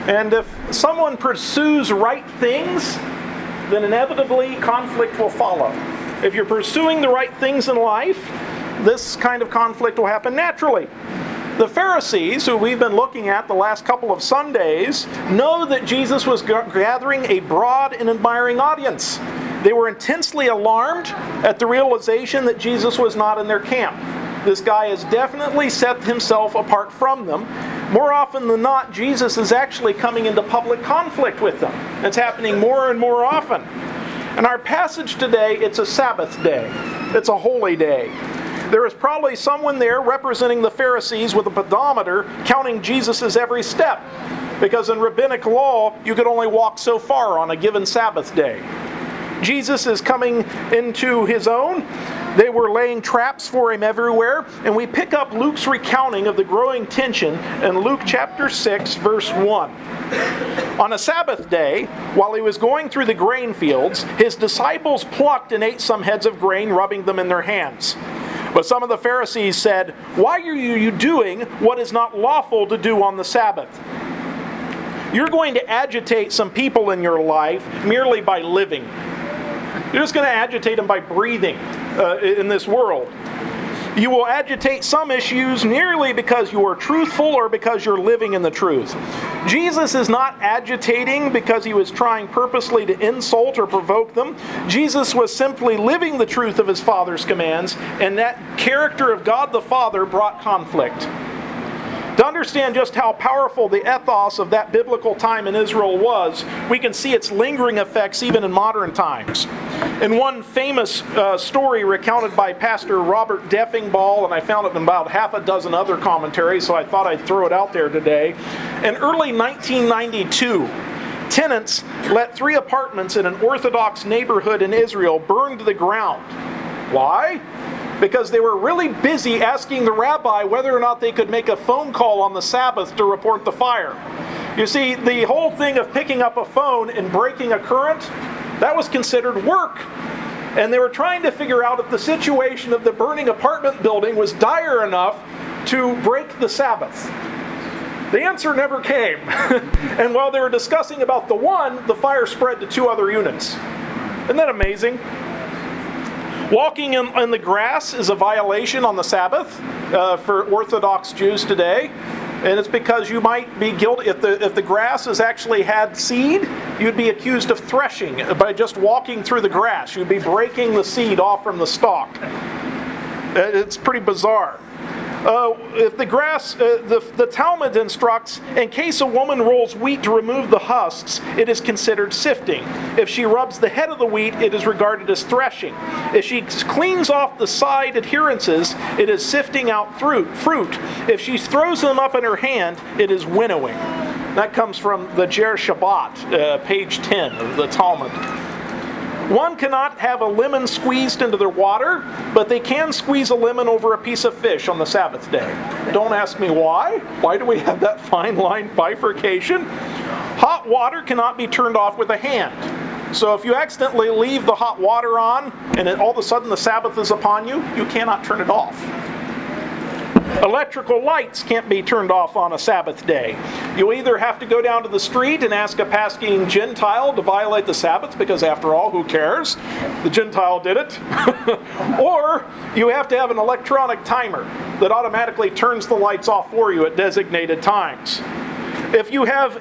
And if someone pursues right things, then inevitably conflict will follow. If you're pursuing the right things in life, this kind of conflict will happen naturally. The Pharisees, who we've been looking at the last couple of Sundays, know that Jesus was gathering a broad and admiring audience. They were intensely alarmed at the realization that Jesus was not in their camp. This guy has definitely set himself apart from them. More often than not, Jesus is actually coming into public conflict with them. It's happening more and more often. In our passage today, it's a Sabbath day. It's a holy day. There is probably someone there representing the Pharisees with a pedometer counting Jesus' every step. Because in rabbinic law, you could only walk so far on a given Sabbath day. Jesus is coming into his own. They were laying traps for him everywhere. And we pick up Luke's recounting of the growing tension in Luke chapter 6, verse 1. On a Sabbath day, while he was going through the grain fields, his disciples plucked and ate some heads of grain, rubbing them in their hands. But some of the Pharisees said, "Why are you doing what is not lawful to do on the Sabbath?" You're going to agitate some people in your life merely by living. You're just going to agitate them by breathing in this world. You will agitate some issues merely because you are truthful or because you're living in the truth. Jesus is not agitating because he was trying purposely to insult or provoke them. Jesus was simply living the truth of his Father's commands, and that character of God the Father brought conflict. To understand just how powerful the ethos of that biblical time in Israel was, we can see its lingering effects even in modern times. In one famous story recounted by Pastor Robert Deffingbaugh, and I found it in about half a dozen other commentaries, so I thought I'd throw it out there today. In early 1992, tenants let 3 apartments in an Orthodox neighborhood in Israel burn to the ground. Why? Because they were really busy asking the rabbi whether or not they could make a phone call on the Sabbath to report the fire. You see, the whole thing of picking up a phone and breaking a current, that was considered work. And they were trying to figure out if the situation of the burning apartment building was dire enough to break the Sabbath. The answer never came. And while they were discussing about the one, the fire spread to 2 other units. Isn't that amazing? Walking in the grass is a violation on the Sabbath for Orthodox Jews today. And it's because you might be guilty. If the grass has actually had seed, you'd be accused of threshing by just walking through the grass. You'd be breaking the seed off from the stalk. It's pretty bizarre. If the grass, the Talmud instructs, in case a woman rolls wheat to remove the husks, it is considered sifting. If she rubs the head of the wheat, it is regarded as threshing. If she cleans off the side adherences, it is sifting out fruit. If she throws them up in her hand, it is winnowing. That comes from the Jer Shabbat, page 10 of the Talmud. One cannot have a lemon squeezed into their water, but they can squeeze a lemon over a piece of fish on the Sabbath day. Don't ask me why. Why do we have that fine line bifurcation? Hot water cannot be turned off with a hand. So if you accidentally leave the hot water on, and all of a sudden the Sabbath is upon you, you cannot turn it off. Electrical lights can't be turned off on a Sabbath day. You either have to go down to the street and ask a passing Gentile to violate the Sabbath, because after all, who cares? The Gentile did it. Or you have to have an electronic timer that automatically turns the lights off for you at designated times. If you have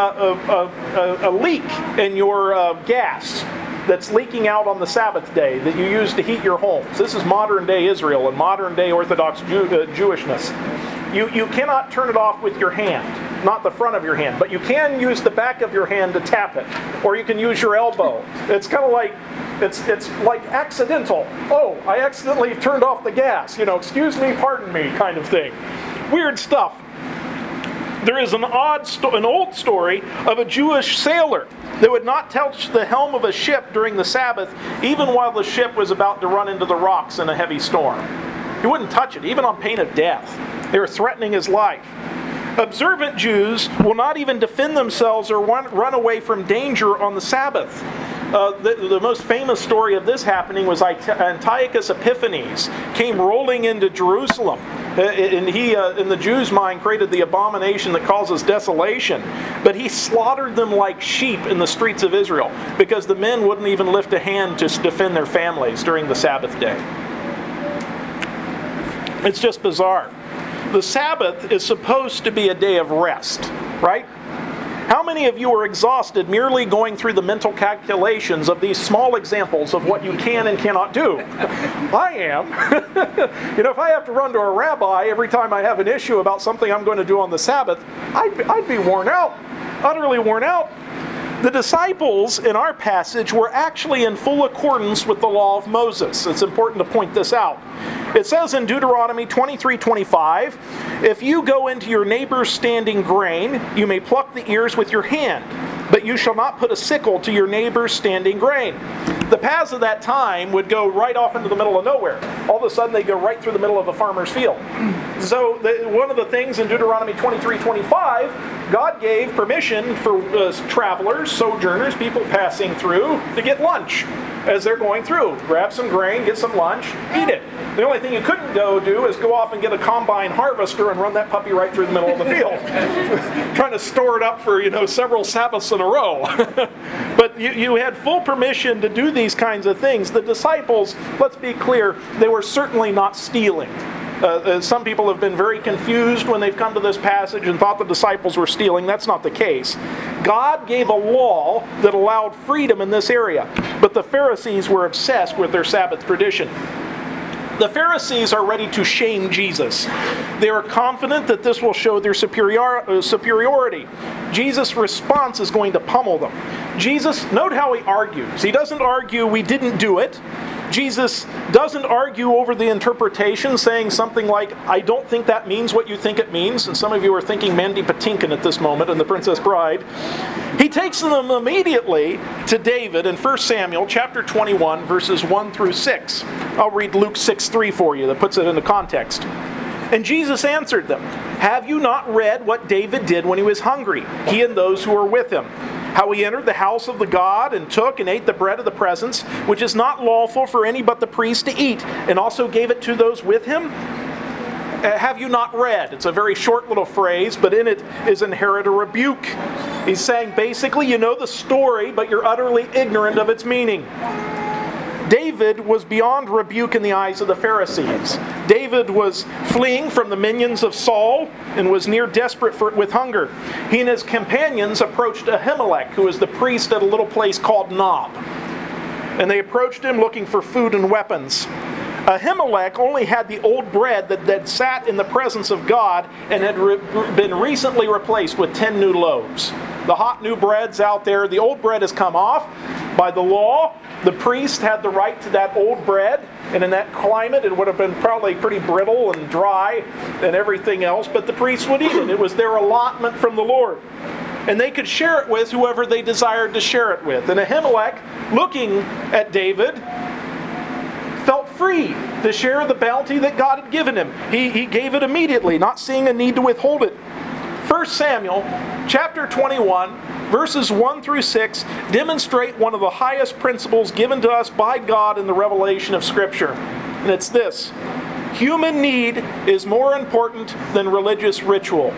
a leak in your gas that's leaking out on the Sabbath day that you use to heat your homes. This is modern day Israel and modern day Orthodox Jewishness. You cannot turn it off with your hand, not the front of your hand, but you can use the back of your hand to tap it, or you can use your elbow. It's kind of like, it's like accidental. Oh, I accidentally turned off the gas. Excuse me, pardon me, kind of thing. Weird stuff. There is an old story of a Jewish sailor that would not touch the helm of a ship during the Sabbath, even while the ship was about to run into the rocks in a heavy storm. He wouldn't touch it, even on pain of death. They were threatening his life. Observant Jews will not even defend themselves or run away from danger on the Sabbath. The most famous story of this happening was Antiochus Epiphanes came rolling into Jerusalem. And he, in the Jews' mind, created the abomination that causes desolation. But he slaughtered them like sheep in the streets of Israel because the men wouldn't even lift a hand to defend their families during the Sabbath day. It's just bizarre. The Sabbath is supposed to be a day of rest, right? How many of you are exhausted merely going through the mental calculations of these small examples of what you can and cannot do? I am. If I have to run to a rabbi every time I have an issue about something I'm going to do on the Sabbath, I'd be worn out, utterly worn out. The disciples in our passage were actually in full accordance with the law of Moses. It's important to point this out. It says in Deuteronomy 23:25, "If you go into your neighbor's standing grain, you may pluck the ears with your hand, but you shall not put a sickle to your neighbor's standing grain." The paths of that time would go right off into the middle of nowhere. All of a sudden, they go right through the middle of a farmer's field. So one of the things in Deuteronomy 23:25, God gave permission for travelers, sojourners, people passing through, to get lunch as they're going through. Grab some grain, get some lunch, eat it. The only thing you couldn't do is go off and get a combine harvester and run that puppy right through the middle of the field. Trying to store it up for, several Sabbaths in a row. But you had full permission to do these kinds of things. The disciples, let's be clear, they were certainly not stealing. Some people have been very confused when they've come to this passage and thought the disciples were stealing. That's not the case. God gave a law that allowed freedom in this area, but the Pharisees were obsessed with their Sabbath tradition. The Pharisees are ready to shame Jesus. They are confident that this will show their superiority. Jesus' response is going to pummel them. Jesus, note how he argues. He doesn't argue, "We didn't do it." Jesus doesn't argue over the interpretation, saying something like, "I don't think that means what you think it means." And some of you are thinking Mandy Patinkin at this moment in The Princess Bride. He takes them immediately to David in 1 Samuel chapter 21, verses 1 through 6. I'll read Luke 6:3 for you. That puts it into context. "And Jesus answered them, 'Have you not read what David did when he was hungry, he and those who were with him? How he entered the house of the God and took and ate the bread of the presence, which is not lawful for any but the priest to eat, and also gave it to those with him? Have you not read?'" It's a very short little phrase, but in it is inherent a rebuke. He's saying basically, you know the story, but you're utterly ignorant of its meaning. David was beyond rebuke in the eyes of the Pharisees. David was fleeing from the minions of Saul and was near desperate with hunger. He and his companions approached Ahimelech, who was the priest at a little place called Nob. And they approached him looking for food and weapons. Ahimelech only had the old bread that sat in the presence of God and had been recently replaced with 10 new loaves. The hot new bread's out there. The old bread has come off. By the law, the priest had the right to that old bread, and in that climate it would have been probably pretty brittle and dry and everything else, but the priests would eat it. It was their allotment from the Lord. And they could share it with whoever they desired to share it with. And Ahimelech, looking at David, felt free to share the bounty that God had given him. He gave it immediately, not seeing a need to withhold it. 1 Samuel chapter 21, verses 1 through 6 demonstrate one of the highest principles given to us by God in the revelation of Scripture. And it's this: human need is more important than religious ritual.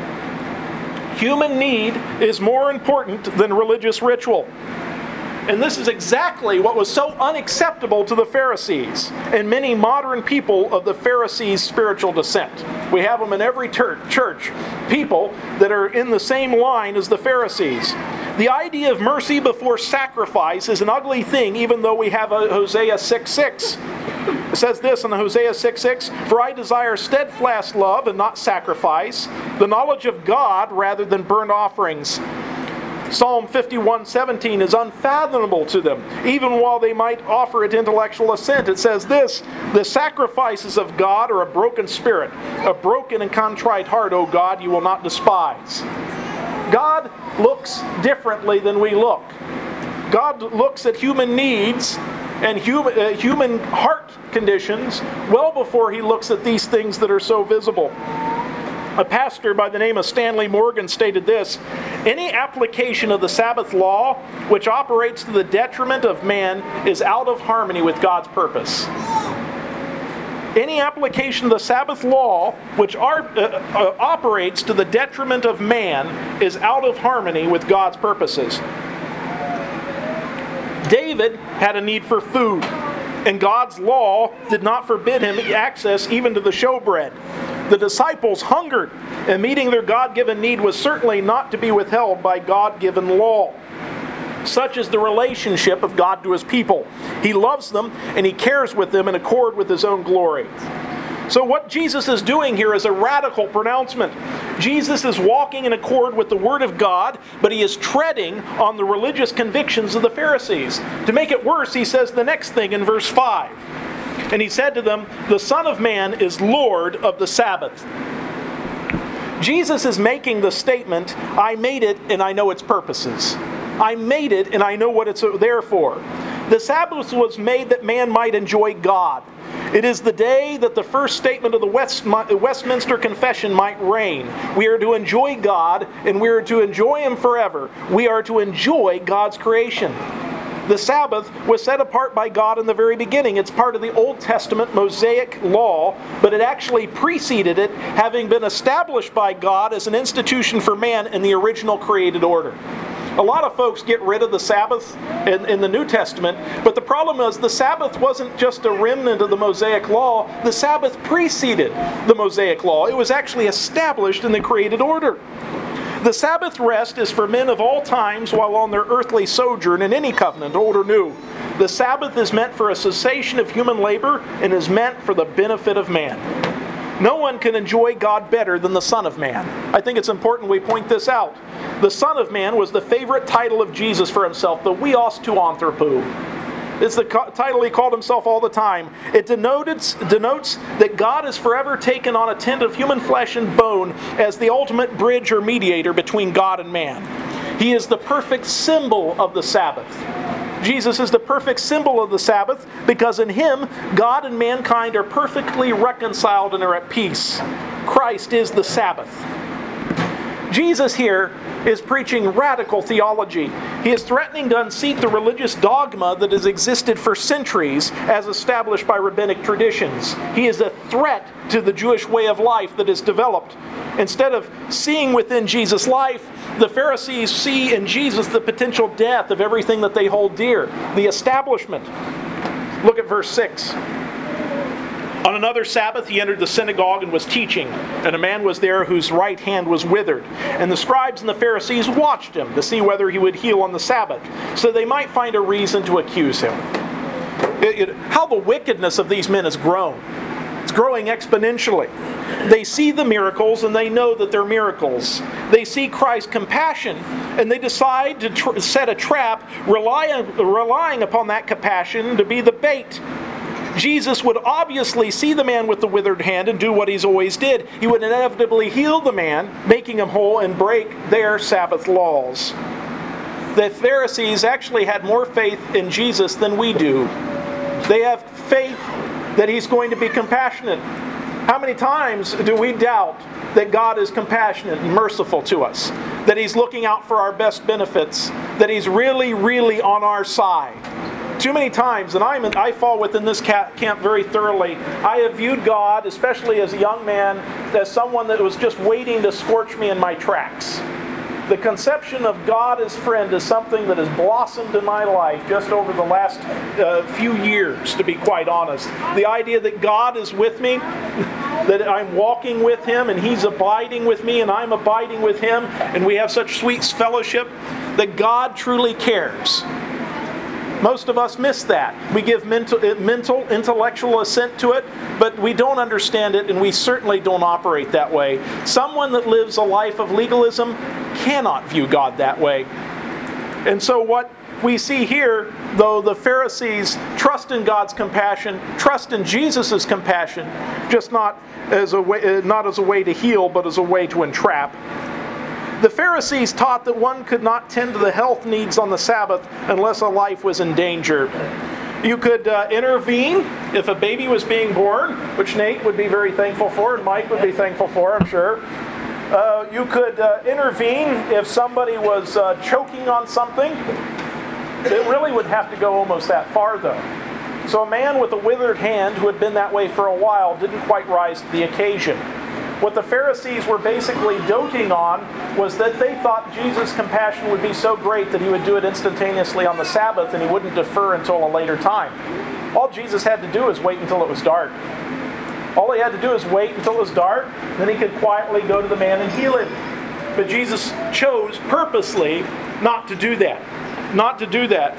Human need is more important than religious ritual. And this is exactly what was so unacceptable to the Pharisees and many modern people of the Pharisees' spiritual descent. We have them in every church, people that are in the same line as the Pharisees. The idea of mercy before sacrifice is an ugly thing, even though we have a Hosea 6:6. It says this in the Hosea 6:6, "For I desire steadfast love and not sacrifice, the knowledge of God rather than burnt offerings." Psalm 51:17 is unfathomable to them, even while they might offer it intellectual assent. It says this: "The sacrifices of God are a broken spirit, a broken and contrite heart, O God, you will not despise." God looks differently than we look. God looks at human needs and human heart conditions well before he looks at these things that are so visible. A pastor by the name of Stanley Morgan stated this: Any application of the Sabbath law which operates to the detriment of man is out of harmony with God's purpose. Any application of the Sabbath law which operates to the detriment of man is out of harmony with God's purposes. David had a need for food, and God's law did not forbid him access even to the showbread. The disciples hungered, and meeting their God-given need was certainly not to be withheld by God-given law. Such is the relationship of God to His people. He loves them, and He cares with them in accord with His own glory. So what Jesus is doing here is a radical pronouncement. Jesus is walking in accord with the Word of God, but He is treading on the religious convictions of the Pharisees. To make it worse, He says the next thing in verse 5. And He said to them, "The Son of Man is Lord of the Sabbath." Jesus is making the statement, I made it and I know its purposes. I made it and I know what it's there for. The Sabbath was made that man might enjoy God. It is the day that the first statement of the Westminster Confession might reign. We are to enjoy God, and we are to enjoy Him forever. We are to enjoy God's creation. The Sabbath was set apart by God in the very beginning. It's part of the Old Testament Mosaic law, but it actually preceded it, having been established by God as an institution for man in the original created order. A lot of folks get rid of the Sabbath in the New Testament, but the problem is the Sabbath wasn't just a remnant of the Mosaic law. The Sabbath preceded the Mosaic law. It was actually established in the created order. The Sabbath rest is for men of all times while on their earthly sojourn in any covenant, old or new. The Sabbath is meant for a cessation of human labor and is meant for the benefit of man. No one can enjoy God better than the Son of Man. I think it's important we point this out. The Son of Man was the favorite title of Jesus for Himself, the Huios tou anthropou. It's the title He called Himself all the time. It denotes that God is forever taken on a tent of human flesh and bone as the ultimate bridge or mediator between God and man. He is the perfect symbol of the Sabbath. Jesus is the perfect symbol of the Sabbath because in Him, God and mankind are perfectly reconciled and are at peace. Christ is the Sabbath. Jesus here is preaching radical theology. He is threatening to unseat the religious dogma that has existed for centuries as established by rabbinic traditions. He is a threat to the Jewish way of life that is developed. Instead of seeing within Jesus' life, the Pharisees see in Jesus the potential death of everything that they hold dear, the establishment. Look at verse 6. On another Sabbath he entered the synagogue and was teaching, and a man was there whose right hand was withered. And the scribes and the Pharisees watched him to see whether he would heal on the Sabbath, so they might find a reason to accuse him. How the wickedness of these men has grown. It's growing exponentially. They see the miracles and they know that they're miracles. They see Christ's compassion and they decide to set a trap, relying upon that compassion to be the bait. Jesus would obviously see the man with the withered hand and do what He's always did. He would inevitably heal the man, making him whole and break their Sabbath laws. The Pharisees actually had more faith in Jesus than we do. They have faith that He's going to be compassionate. How many times do we doubt that God is compassionate and merciful to us? That He's looking out for our best benefits? That He's really, really on our side? Too many times, and I fall within this camp very thoroughly, I have viewed God, especially as a young man, as someone that was just waiting to scorch me in my tracks. The conception of God as friend is something that has blossomed in my life just over the last few years, to be quite honest. The idea that God is with me, that I'm walking with Him and He's abiding with me and I'm abiding with Him, and we have such sweet fellowship, that God truly cares. Most of us miss that. We give mental, intellectual assent to it, but we don't understand it, and we certainly don't operate that way. Someone that lives a life of legalism cannot view God that way. And so what we see here, though the Pharisees trust in God's compassion, trust in Jesus' compassion, just not as a way to heal, but as a way to entrap. The Pharisees taught that one could not tend to the health needs on the Sabbath unless a life was in danger. You could intervene if a baby was being born, which Nate would be very thankful for, and Mike would be thankful for, I'm sure. You could intervene if somebody was choking on something. It really would have to go almost that far, though. So a man with a withered hand who had been that way for a while didn't quite rise to the occasion. What the Pharisees were basically doting on was that they thought Jesus' compassion would be so great that he would do it instantaneously on the Sabbath and he wouldn't defer until a later time. All Jesus had to do was wait until it was dark. All he had to do is wait until it was dark, then he could quietly go to the man and heal him. But Jesus chose purposely not to do that. Not to do that.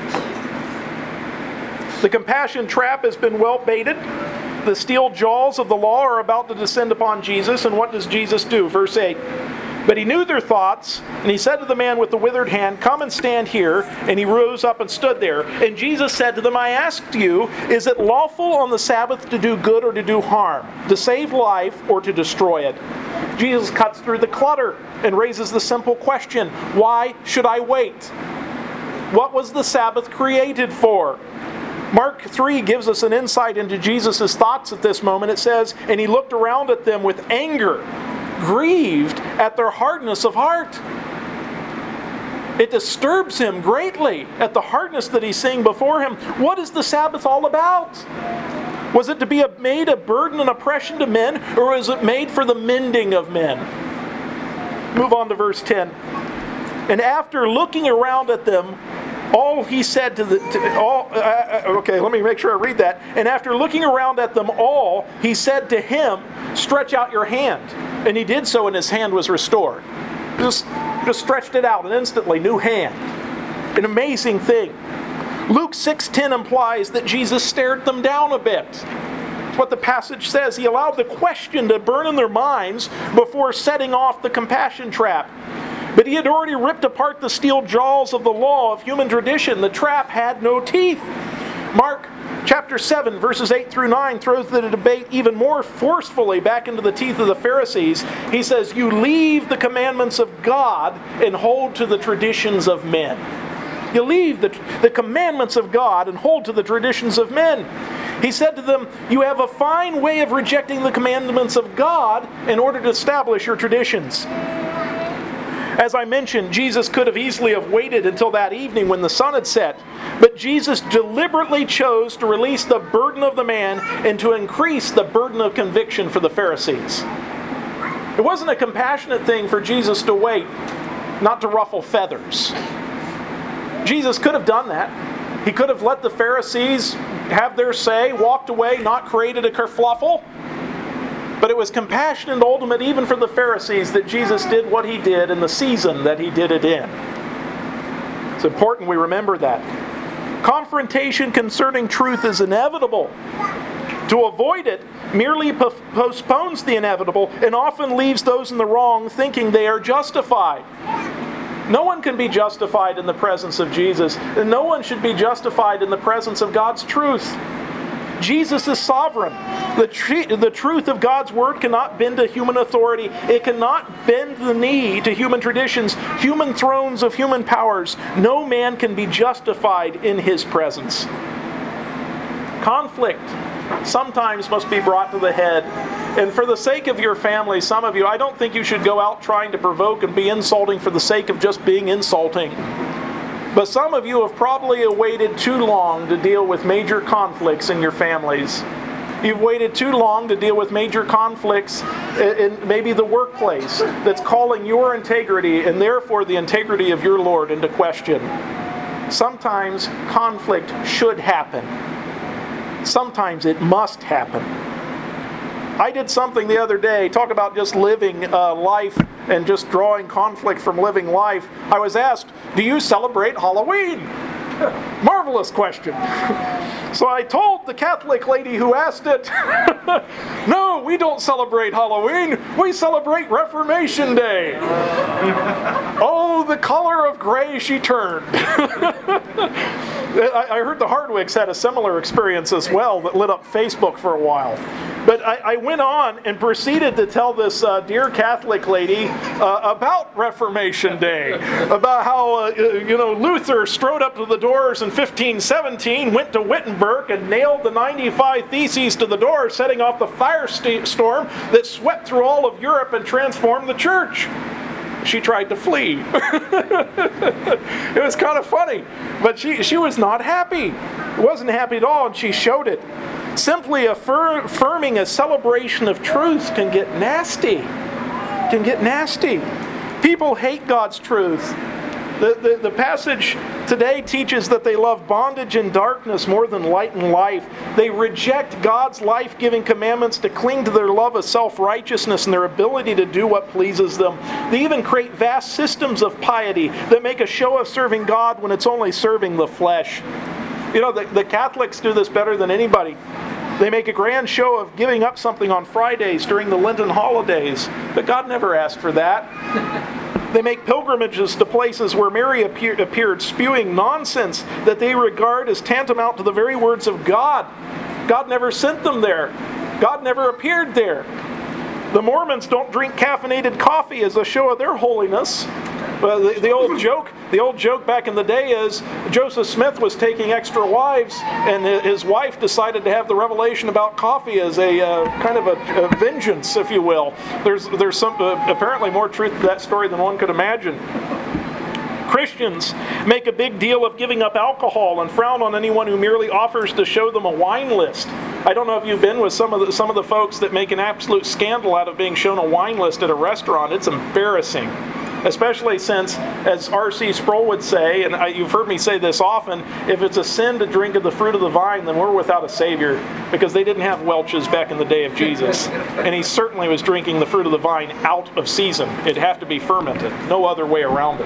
The compassion trap has been well baited. The steel jaws of the law are about to descend upon Jesus, and what does Jesus do? Verse 8. But he knew their thoughts, and he said to the man with the withered hand, "Come and stand here." And he rose up and stood there. And Jesus said to them, "I asked you, is it lawful on the Sabbath to do good or to do harm, to save life or to destroy it?" Jesus cuts through the clutter and raises the simple question, why should I wait? What was the Sabbath created for? Mark 3 gives us an insight into Jesus' thoughts at this moment. It says, "And he looked around at them with anger, grieved at their hardness of heart." It disturbs him greatly at the hardness that he's seeing before him. What is the Sabbath all about? Was it to be made a burden and oppression to men, or was it made for the mending of men? Move on to verse 10. And after looking around at them, all he said to let me make sure I read that. And after looking around at them all, he said to him, "Stretch out your hand." And he did so, and his hand was restored. Just stretched it out, and instantly, new hand. An amazing thing. Luke 6:10 implies that Jesus stared them down a bit. That's what the passage says. He allowed the question to burn in their minds before setting off the compassion trap. But he had already ripped apart the steel jaws of the law of human tradition. The trap had no teeth. Mark chapter 7, verses 8 through 9 throws the debate even more forcefully back into the teeth of the Pharisees. He says, "You leave the commandments of God and hold to the traditions of men." You leave the commandments of God and hold to the traditions of men. He said to them, "You have a fine way of rejecting the commandments of God in order to establish your traditions." As I mentioned, Jesus could have easily have waited until that evening when the sun had set. But Jesus deliberately chose to release the burden of the man and to increase the burden of conviction for the Pharisees. It wasn't a compassionate thing for Jesus to wait, not to ruffle feathers. Jesus could have done that. He could have let the Pharisees have their say, walked away, not created a kerfluffle. But it was compassion and ultimate even for the Pharisees that Jesus did what he did in the season that he did it in. It's important we remember that. Confrontation concerning truth is inevitable. To avoid it merely postpones the inevitable and often leaves those in the wrong thinking they are justified. No one can be justified in the presence of Jesus, and no one should be justified in the presence of God's truth. Jesus is sovereign. The truth of God's Word cannot bend to human authority. It cannot bend the knee to human traditions, human thrones of human powers. No man can be justified in His presence. Conflict sometimes must be brought to the head. And for the sake of your family, some of you, I don't think you should go out trying to provoke and be insulting for the sake of just being insulting. But some of you have probably waited too long to deal with major conflicts in your families. You've waited too long to deal with major conflicts in maybe the workplace that's calling your integrity and therefore the integrity of your Lord into question. Sometimes conflict should happen. Sometimes it must happen. I did something the other day, talk about just living life and just drawing conflict from living life. I was asked, "Do you celebrate Halloween?" Marvelous question. So I told the Catholic lady who asked it, "No, we don't celebrate Halloween. We celebrate Reformation Day." Oh, the color of gray she turned. I heard the Hardwicks had a similar experience as well that lit up Facebook for a while. But I went on and proceeded to tell this dear Catholic lady about Reformation Day, about how Luther strode up to the doors in 1517, went to Wittenberg and nailed the 95 Theses to the door, setting off the firestorm that swept through all of Europe and transformed the church. She tried to flee. It was kind of funny, but she was not happy. Wasn't happy at all, and she showed it. Simply affirming a celebration of truth can get nasty. People hate God's truth. The passage today teaches that they love bondage and darkness more than light and life. They reject God's life-giving commandments to cling to their love of self-righteousness and their ability to do what pleases them. They even create vast systems of piety that make a show of serving God when it's only serving the flesh. The Catholics do this better than anybody. They make a grand show of giving up something on Fridays during the Lenten holidays, but God never asked for that. They make pilgrimages to places where Mary appeared, spewing nonsense that they regard as tantamount to the very words of God. God never sent them there. God never appeared there. The Mormons don't drink caffeinated coffee as a show of their holiness. The old joke back in the day is Joseph Smith was taking extra wives, and his wife decided to have the revelation about coffee as a kind of a vengeance, if you will. There's some apparently more truth to that story than one could imagine. Christians make a big deal of giving up alcohol and frown on anyone who merely offers to show them a wine list. I don't know if you've been with some of the folks that make an absolute scandal out of being shown a wine list at a restaurant. It's embarrassing. Especially since, as R.C. Sproul would say, and you've heard me say this often, if it's a sin to drink of the fruit of the vine, then we're without a Savior, because they didn't have Welch's back in the day of Jesus. And he certainly was drinking the fruit of the vine out of season. It'd have to be fermented. No other way around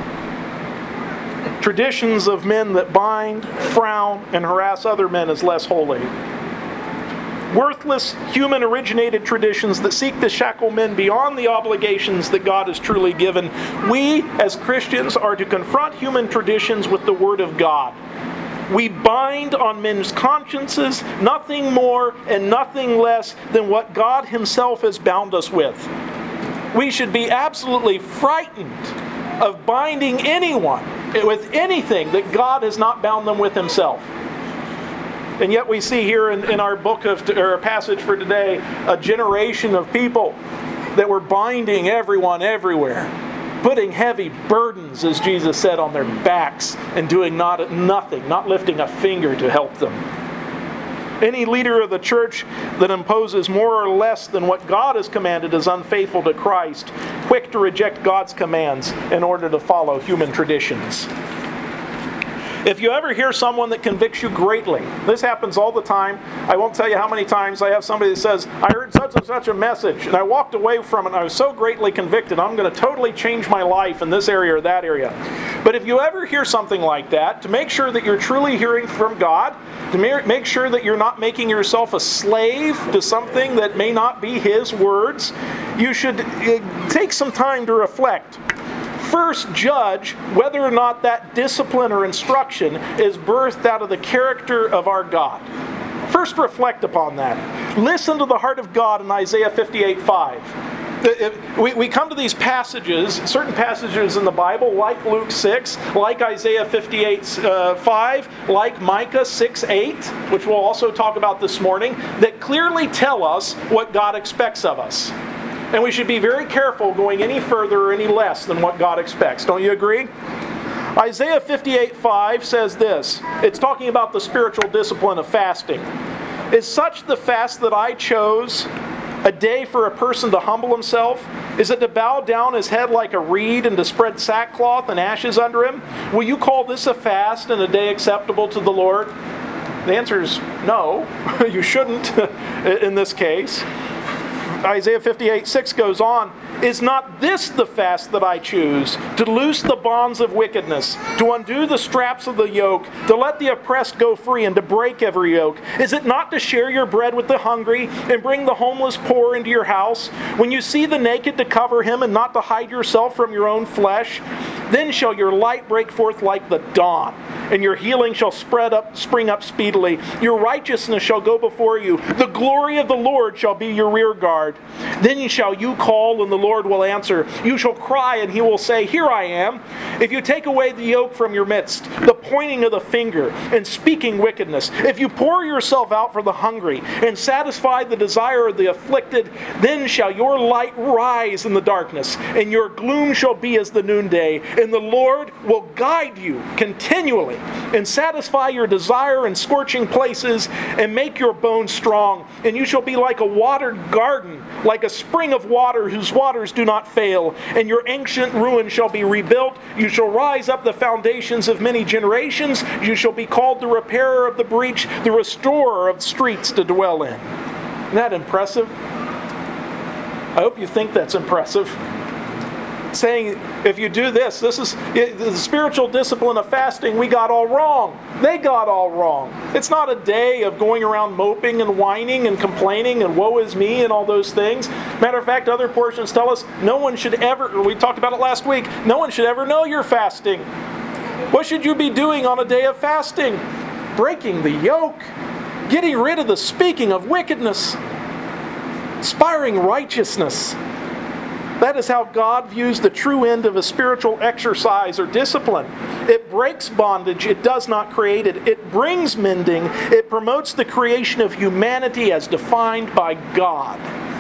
it. Traditions of men that bind, frown, and harass other men is less holy. Worthless, human-originated traditions that seek to shackle men beyond the obligations that God has truly given. We, as Christians, are to confront human traditions with the Word of God. We bind on men's consciences nothing more and nothing less than what God Himself has bound us with. We should be absolutely frightened of binding anyone with anything that God has not bound them with Himself. And yet we see here in our book or passage for today a generation of people that were binding everyone everywhere, putting heavy burdens, as Jesus said, on their backs and doing nothing, not lifting a finger to help them. Any leader of the church that imposes more or less than what God has commanded is unfaithful to Christ, quick to reject God's commands in order to follow human traditions. If you ever hear someone that convicts you greatly, this happens all the time. I won't tell you how many times I have somebody that says, I heard such and such a message, and I walked away from it, and I was so greatly convicted, I'm going to totally change my life in this area or that area. But if you ever hear something like that, to make sure that you're truly hearing from God, to make sure that you're not making yourself a slave to something that may not be His words, you should take some time to reflect. First, judge whether or not that discipline or instruction is birthed out of the character of our God. First, reflect upon that. Listen to the heart of God in Isaiah 58:5. We come to these passages, certain passages in the Bible, like Luke 6, like Isaiah 58:5, like Micah 6:8, which we'll also talk about this morning, that clearly tell us what God expects of us. And we should be very careful going any further or any less than what God expects. Don't you agree? Isaiah 58:5 says this. It's talking about the spiritual discipline of fasting. Is such the fast that I chose, a day for a person to humble himself? Is it to bow down his head like a reed and to spread sackcloth and ashes under him? Will you call this a fast and a day acceptable to the Lord? The answer is no. You shouldn't in this case. Isaiah 58:6 goes on, is not this the fast that I choose? To loose the bonds of wickedness, to undo the straps of the yoke, to let the oppressed go free, and to break every yoke? Is it not to share your bread with the hungry, and bring the homeless poor into your house? When you see the naked, to cover him, and not to hide yourself from your own flesh? Then shall your light break forth like the dawn, and your healing shall spring up speedily. Your righteousness shall go before you. The glory of the Lord shall be your rear guard. Then shall you call, and the Lord will answer. You shall cry, and he will say, Here I am. If you take away the yoke from your midst, the pointing of the finger, and speaking wickedness, if you pour yourself out for the hungry, and satisfy the desire of the afflicted, then shall your light rise in the darkness, and your gloom shall be as the noonday. And the Lord will guide you continually, and satisfy your desire in scorching places, and make your bones strong. And you shall be like a watered garden, like a spring of water whose waters do not fail. And your ancient ruin shall be rebuilt. You shall rise up the foundations of many generations. You shall be called the repairer of the breach, the restorer of streets to dwell in. Isn't that impressive? I hope you think that's impressive. Saying, if you do this is the spiritual discipline of fasting, we got all wrong. They got all wrong. It's not a day of going around moping and whining and complaining and woe is me and all those things. Matter of fact, other portions tell us no one should ever, we talked about it last week, no one should ever know you're fasting. What should you be doing on a day of fasting? Breaking the yoke, getting rid of the speaking of wickedness, inspiring righteousness. That is how God views the true end of a spiritual exercise or discipline. It breaks bondage, it does not create it. It brings mending, it promotes the creation of humanity as defined by God.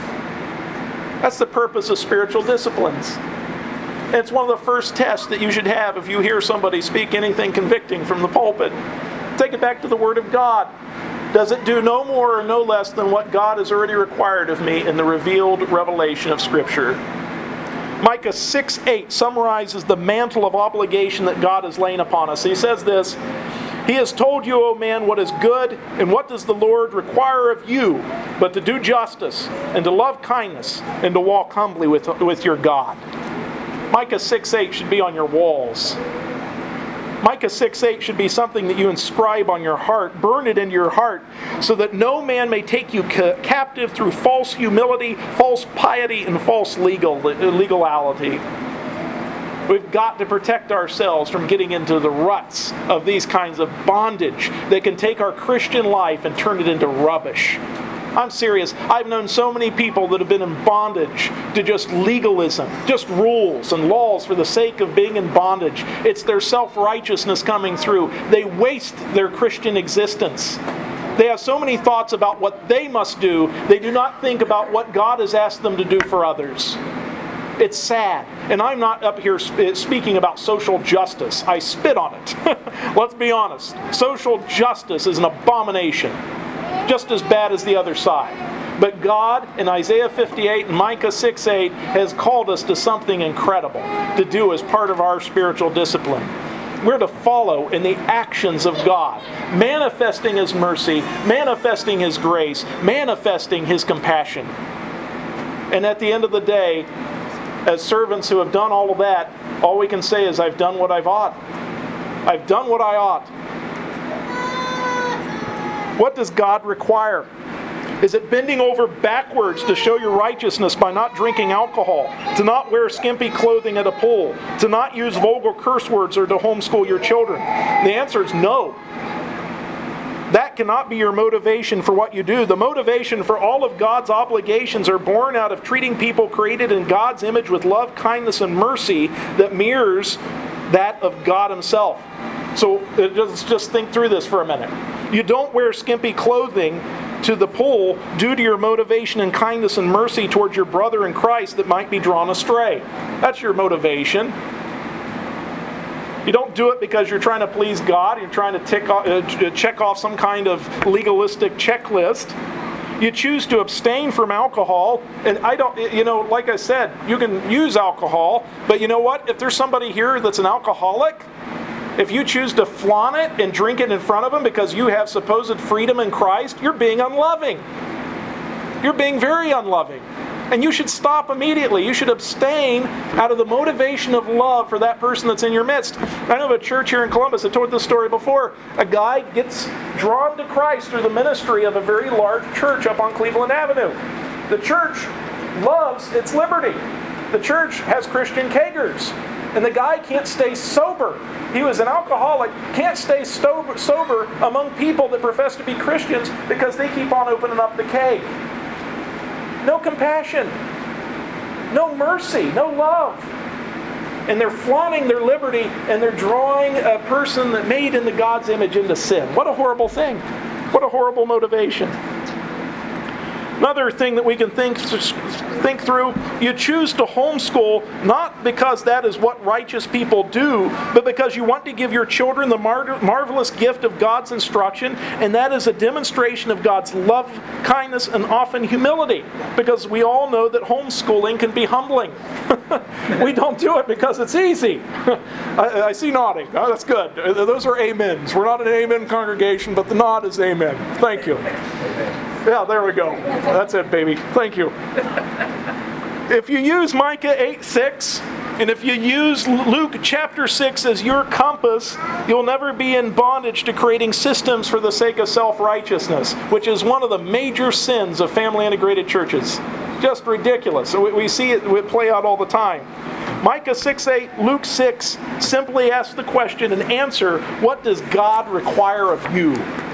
That's the purpose of spiritual disciplines. And it's one of the first tests that you should have if you hear somebody speak anything convicting from the pulpit. Take it back to the Word of God. Does it do no more or no less than what God has already required of me in the revealed revelation of Scripture? Micah 6:8 summarizes the mantle of obligation that God is laying upon us. He says this, He has told you, O man, what is good, and what does the Lord require of you, but to do justice, and to love kindness, and to walk humbly with your God. Micah 6:8 should be on your walls. Micah 6:8 should be something that you inscribe on your heart, burn it into your heart, so that no man may take you captive through false humility, false piety, and false legality. We've got to protect ourselves from getting into the ruts of these kinds of bondage that can take our Christian life and turn it into rubbish. I'm serious. I've known so many people that have been in bondage to just legalism, just rules and laws for the sake of being in bondage. It's their self-righteousness coming through. They waste their Christian existence. They have so many thoughts about what they must do, they do not think about what God has asked them to do for others. It's sad. And I'm not up here speaking about social justice. I spit on it. Let's be honest. Social justice is an abomination. Just as bad as the other side. But God, in Isaiah 58 and Micah 6:8, has called us to something incredible to do as part of our spiritual discipline. We're to follow in the actions of God, manifesting His mercy, manifesting His grace, manifesting His compassion. And at the end of the day, as servants who have done all of that, all we can say is, I've done what I've ought. I've done what I ought. What does God require? Is it bending over backwards to show your righteousness by not drinking alcohol, to not wear skimpy clothing at a pool, to not use vulgar curse words, or to homeschool your children? The answer is no. That cannot be your motivation for what you do. The motivation for all of God's obligations are born out of treating people created in God's image with love, kindness, and mercy that mirrors that of God Himself. So let's just think through this for a minute. You don't wear skimpy clothing to the pool due to your motivation and kindness and mercy towards your brother in Christ that might be drawn astray. That's your motivation. You don't do it because you're trying to please God. You're trying to check off some kind of legalistic checklist. You choose to abstain from alcohol, and like I said, you can use alcohol, but you know what? If there's somebody here that's an alcoholic, if you choose to flaunt it and drink it in front of them because you have supposed freedom in Christ, you're being unloving. You're being very unloving. And you should stop immediately. You should abstain out of the motivation of love for that person that's in your midst. I know of a church here in Columbus, I told this story before. A guy gets drawn to Christ through the ministry of a very large church up on Cleveland Avenue. The church loves its liberty. The church has Christian kegers. And the guy can't stay sober. He was an alcoholic, can't stay sober among people that profess to be Christians because they keep on opening up the keg. No compassion, no mercy, no love. And they're flaunting their liberty, and they're drawing a person that made in the God's image into sin. What a horrible thing. What a horrible motivation. Another thing that we can think through, you choose to homeschool not because that is what righteous people do, but because you want to give your children the marvelous gift of God's instruction, and that is a demonstration of God's love, kindness, and often humility. Because we all know that homeschooling can be humbling. We don't do it because it's easy. I see nodding. Oh, that's good. Those are amens. We're not an amen congregation, but the nod is amen. Thank you. Yeah, there we go. That's it, baby. Thank you. If you use Micah 8:6, and if you use Luke chapter 6 as your compass, you'll never be in bondage to creating systems for the sake of self-righteousness, which is one of the major sins of family-integrated churches. Just ridiculous. We see it play out all the time. Micah 6:8, Luke 6 simply asks the question and answer, what does God require of you?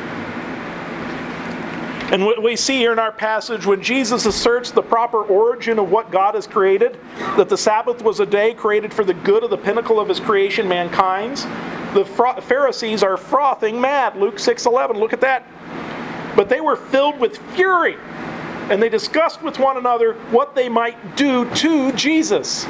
And what we see here in our passage, when Jesus asserts the proper origin of what God has created, that the Sabbath was a day created for the good of the pinnacle of His creation, mankind's, the Pharisees are frothing mad. Luke 6:11, look at that. But they were filled with fury, and they discussed with one another what they might do to Jesus.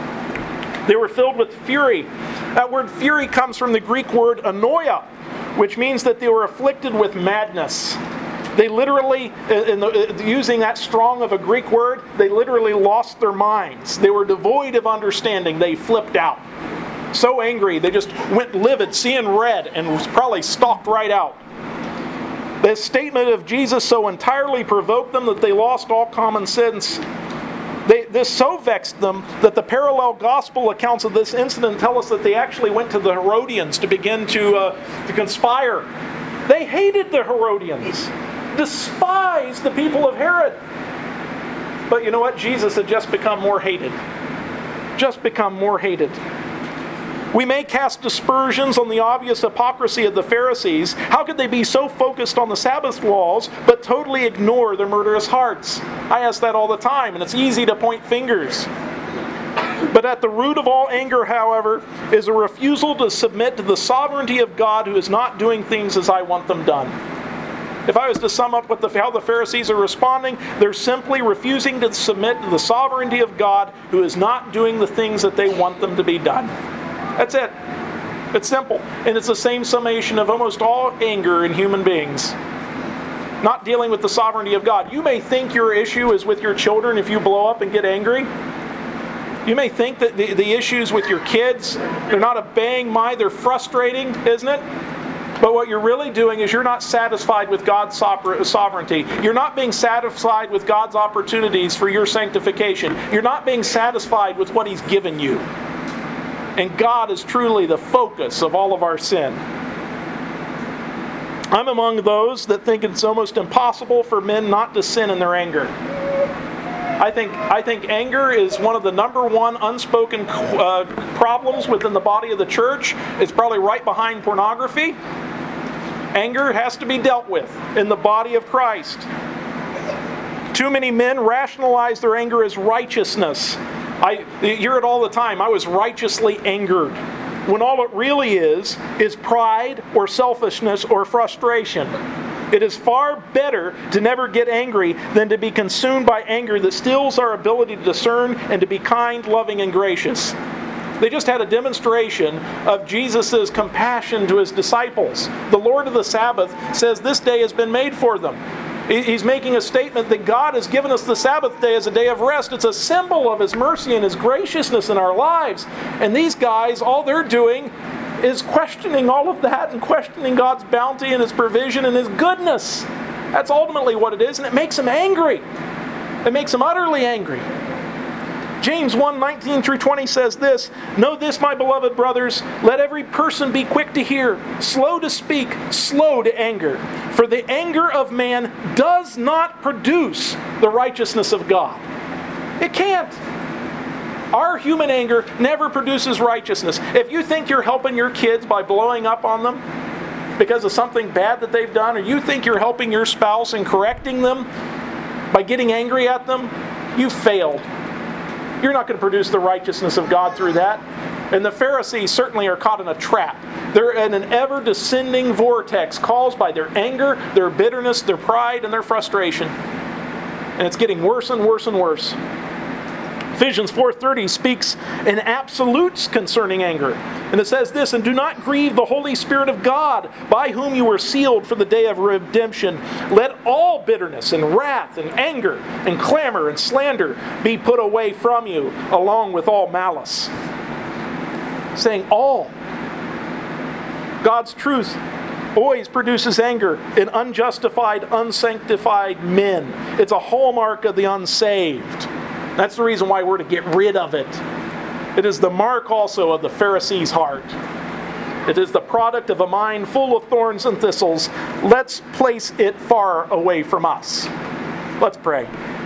They were filled with fury. That word fury comes from the Greek word anoia, which means that they were afflicted with madness. They literally, using that strong of a Greek word, they literally lost their minds. They were devoid of understanding. They flipped out. So angry, they just went livid, seeing red, and was probably stalked right out. The statement of Jesus so entirely provoked them that they lost all common sense. This so vexed them that the parallel gospel accounts of this incident tell us that they actually went to the Herodians to begin to conspire. They hated the Herodians, despised the people of Herod. But you know what? Jesus had just become more hated. Just become more hated. We may cast aspersions on the obvious hypocrisy of the Pharisees. How could they be so focused on the Sabbath laws but totally ignore their murderous hearts? I ask that all the time, and it's easy to point fingers. But at the root of all anger, however, is a refusal to submit to the sovereignty of God, who is not doing things as I want them done. If I was to sum up how the Pharisees are responding, they're simply refusing to submit to the sovereignty of God, who is not doing the things that they want them to be done. That's it. It's simple. And it's the same summation of almost all anger in human beings. Not dealing with the sovereignty of God. You may think your issue is with your children if you blow up and get angry. You may think that the issues with your kids, they're not obeying they're frustrating, isn't it? But what you're really doing is you're not satisfied with God's sovereignty. You're not being satisfied with God's opportunities for your sanctification. You're not being satisfied with what He's given you. And God is truly the focus of all of our sin. I'm among those that think it's almost impossible for men not to sin in their anger. I think anger is one of the number one unspoken problems within the body of the church. It's probably right behind pornography. Anger has to be dealt with in the body of Christ. Too many men rationalize their anger as righteousness. I hear it all the time. I was righteously angered. When all it really is pride or selfishness or frustration. It is far better to never get angry than to be consumed by anger that steals our ability to discern and to be kind, loving, and gracious. They just had a demonstration of Jesus' compassion to His disciples. The Lord of the Sabbath says this day has been made for them. He's making a statement that God has given us the Sabbath day as a day of rest. It's a symbol of His mercy and His graciousness in our lives. And these guys, all they're doing is questioning all of that and questioning God's bounty and His provision and His goodness. That's ultimately what it is, and it makes them angry. It makes them utterly angry. James 1:19-20 says this, "Know this, my beloved brothers, let every person be quick to hear, slow to speak, slow to anger. For the anger of man does not produce the righteousness of God." It can't. Our human anger never produces righteousness. If you think you're helping your kids by blowing up on them because of something bad that they've done, or you think you're helping your spouse and correcting them by getting angry at them, you failed. You're not going to produce the righteousness of God through that. And the Pharisees certainly are caught in a trap. They're in an ever-descending vortex caused by their anger, their bitterness, their pride, and their frustration. And it's getting worse and worse and worse. Ephesians 4:30 speaks in absolutes concerning anger. And it says this, "And do not grieve the Holy Spirit of God, by whom you were sealed for the day of redemption. Let all bitterness and wrath and anger and clamor and slander be put away from you, along with all malice." Saying all. God's truth always produces anger in unjustified, unsanctified men. It's a hallmark of the unsaved. That's the reason why we're to get rid of it. It is the mark also of the Pharisee's heart. It is the product of a mind full of thorns and thistles. Let's place it far away from us. Let's pray.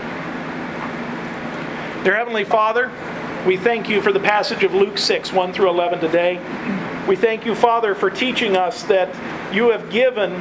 Dear Heavenly Father, we thank you for the passage of Luke 6, 1 through 11 today. We thank you, Father, for teaching us that you have given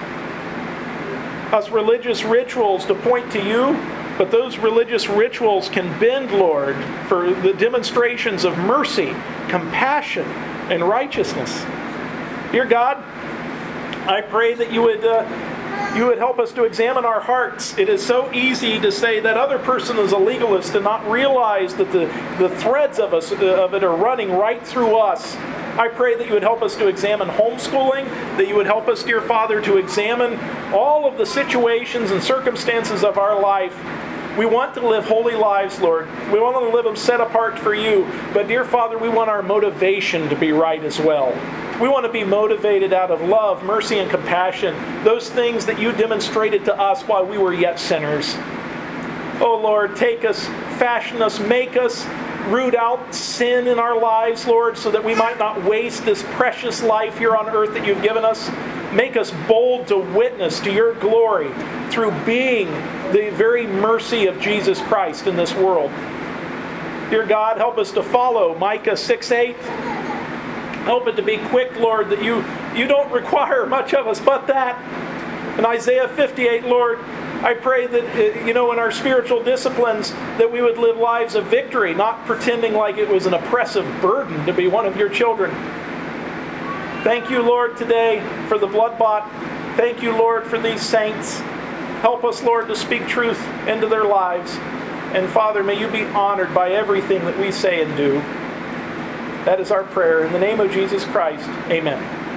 us religious rituals to point to you, but those religious rituals can bend, Lord, for the demonstrations of mercy, compassion, and righteousness. Dear God, I pray that you would help us to examine our hearts. It is so easy to say that other person is a legalist and not realize that the threads of it are running right through us. I pray that you would help us to examine homeschooling, that you would help us, dear Father, to examine all of the situations and circumstances of our life. We want to live holy lives, Lord. We want to live them set apart for you. But, dear Father, we want our motivation to be right as well. We want to be motivated out of love, mercy, and compassion. Those things that you demonstrated to us while we were yet sinners. Oh, Lord, take us, fashion us, make us, root out sin in our lives, Lord, so that we might not waste this precious life here on earth that you've given us. Make us bold to witness to your glory through being the very mercy of Jesus Christ in this world. Dear God, help us to follow Micah 6:8. Help it to be quick, Lord, that you don't require much of us but that. In Isaiah 58, Lord, I pray that, in our spiritual disciplines, that we would live lives of victory, not pretending like it was an oppressive burden to be one of your children. Thank you, Lord, today for the blood-bought. Thank you, Lord, for these saints. Help us, Lord, to speak truth into their lives. And Father, may you be honored by everything that we say and do. That is our prayer. In the name of Jesus Christ, amen.